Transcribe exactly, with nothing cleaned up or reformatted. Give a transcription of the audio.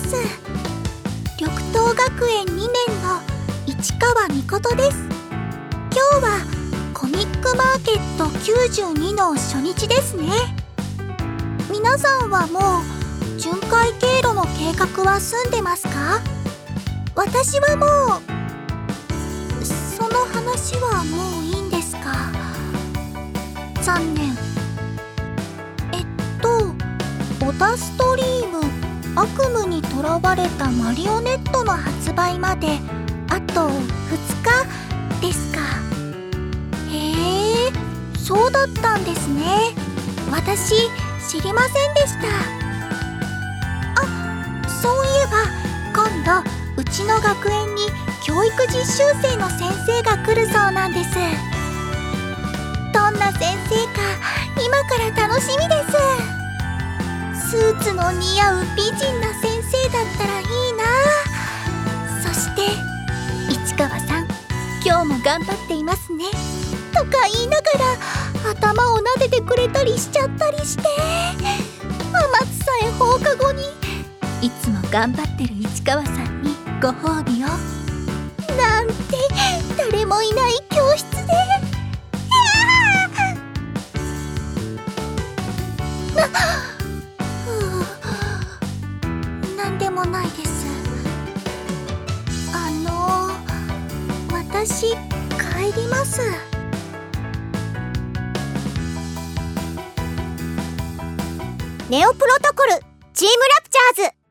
。緑東学園にねんの市川美琴です。今日はコミックマーケットきゅうじゅうにの初日ですね。皆さんはもう巡回経路の計画は済んでますか？私はもう…その話はもういいんですか？残念。えっとオタストリーム悪夢にとらわれたマリオネットの発売まであとふつかですか。へえ、そうだったんですね。私知りませんでした。あ、そういえば今度うちの学園に教育実習生の先生が来るそうなんです。どんな先生か今から楽しみです。スーツの似合う美人な先生だったらいいな。そして市川さん、今日も頑張っていますねとか言いながら頭を撫でてくれたりしちゃったりして、天津さえ放課後にいつも頑張ってる市川さんにご褒美をなんて、誰もいない教室でななんでもないです。あの私帰ります。ネオプロトコルチームラプチャーズ。